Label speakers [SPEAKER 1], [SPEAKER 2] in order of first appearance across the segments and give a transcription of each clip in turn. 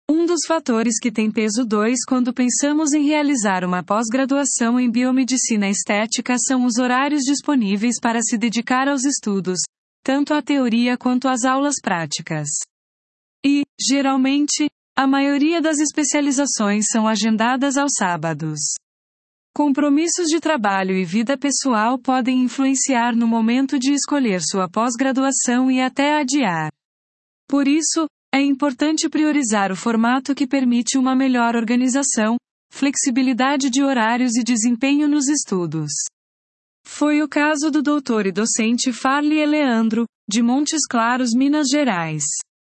[SPEAKER 1] Um dos fatores que tem peso 2 quando pensamos em realizar uma pós-graduação em biomedicina estética são os horários disponíveis para se dedicar aos estudos, tanto a teoria quanto às aulas práticas. E, geralmente, a maioria das especializações são agendadas aos sábados. Compromissos de trabalho e vida pessoal podem influenciar no momento de escolher sua pós-graduação e até adiar. Por isso, é importante priorizar o formato que permite uma melhor organização, flexibilidade de horários e desempenho nos estudos. Foi o caso do doutor e docente Farley Leandro, de Montes Claros, Minas Gerais.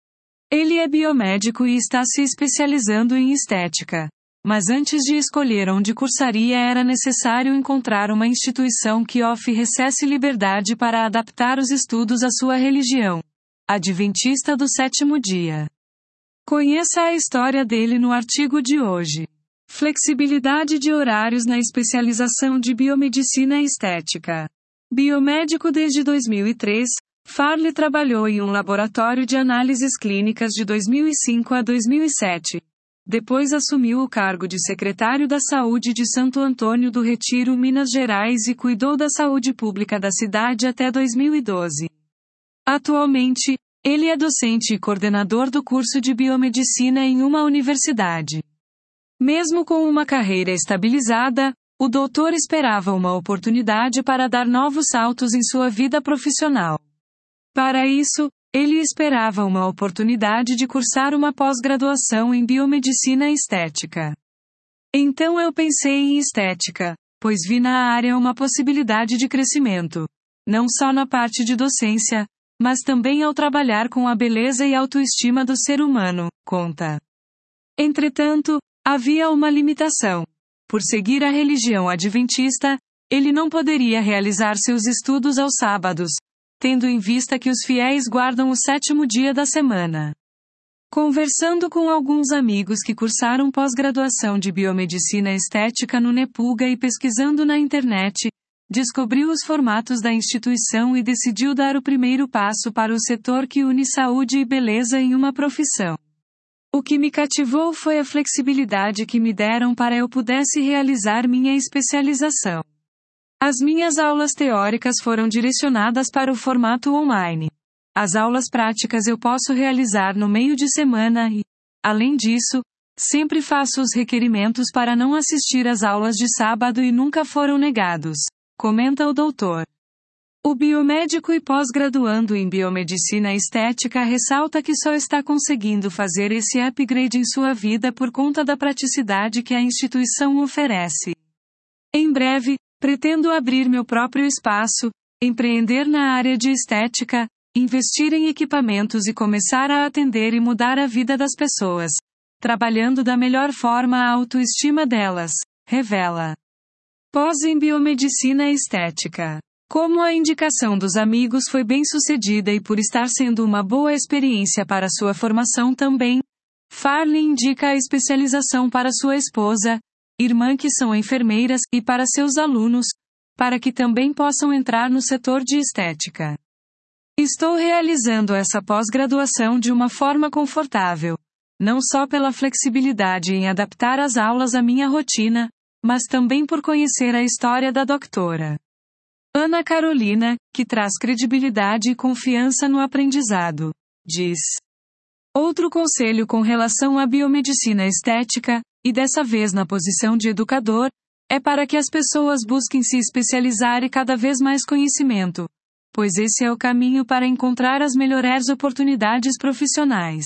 [SPEAKER 1] Ele é biomédico e está se especializando em estética. Mas antes de escolher onde cursaria era necessário encontrar uma instituição que oferecesse liberdade para adaptar os estudos à sua religião. Adventista do Sétimo Dia. Conheça a história dele no artigo de hoje. Flexibilidade de horários na especialização de biomedicina estética. Biomédico desde 2003, Farley trabalhou em um laboratório de análises clínicas de 2005 a 2007. Depois assumiu o cargo de secretário da Saúde de Santo Antônio do Retiro, Minas Gerais e cuidou da saúde pública da cidade até 2012. Atualmente, ele é docente e coordenador do curso de biomedicina em uma universidade. Mesmo com uma carreira estabilizada, o doutor esperava uma oportunidade para dar novos saltos em sua vida profissional. Para isso, ele esperava uma oportunidade de cursar uma pós-graduação em biomedicina estética. Então eu pensei em estética, pois vi na área uma possibilidade de crescimento, não só na parte de docência, mas também ao trabalhar com a beleza e autoestima do ser humano, conta. Entretanto, havia uma limitação. Por seguir a religião adventista, ele não poderia realizar seus estudos aos sábados, tendo em vista que os fiéis guardam o sétimo dia da semana. Conversando com alguns amigos que cursaram pós-graduação de biomedicina estética no Nepulga e pesquisando na internet, descobriu os formatos da instituição e decidiu dar o primeiro passo para o setor que une saúde e beleza em uma profissão. O que me cativou foi a flexibilidade que me deram para eu pudesse realizar minha especialização. As minhas aulas teóricas foram direcionadas para o formato online. As aulas práticas eu posso realizar no meio de semana e, além disso, sempre faço os requerimentos para não assistir às aulas de sábado e nunca foram negados, comenta o doutor. O biomédico e pós-graduando em biomedicina estética ressalta que só está conseguindo fazer esse upgrade em sua vida por conta da praticidade que a instituição oferece. Em breve, pretendo abrir meu próprio espaço, empreender na área de estética, investir em equipamentos e começar a atender e mudar a vida das pessoas, trabalhando da melhor forma a autoestima delas, revela. Pós em biomedicina estética. Como a indicação dos amigos foi bem sucedida e por estar sendo uma boa experiência para sua formação também, Farley indica a especialização para sua esposa, irmã que são enfermeiras, e para seus alunos, para que também possam entrar no setor de estética. Estou realizando essa pós-graduação de uma forma confortável, não só pela flexibilidade em adaptar as aulas à minha rotina, mas também por conhecer a história da doutora Ana Carolina, que traz credibilidade e confiança no aprendizado, diz. Outro conselho com relação à biomedicina estética, e dessa vez na posição de educador, é para que as pessoas busquem se especializar e cada vez mais conhecimento, pois esse é o caminho para encontrar as melhores oportunidades profissionais.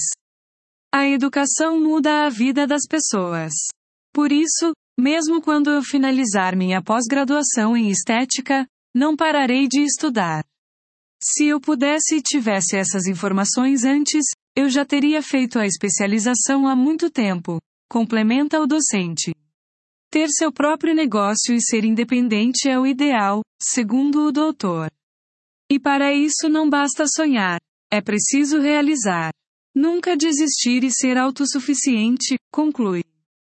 [SPEAKER 1] A educação muda a vida das pessoas. Por isso, mesmo quando eu finalizar minha pós-graduação em estética, não pararei de estudar. Se eu pudesse e tivesse essas informações antes, eu já teria feito a especialização há muito tempo, complementa o docente. Ter seu próprio negócio e ser independente é o ideal, segundo o doutor. E para isso não basta sonhar, é preciso realizar. Nunca desistir e ser autossuficiente, conclui.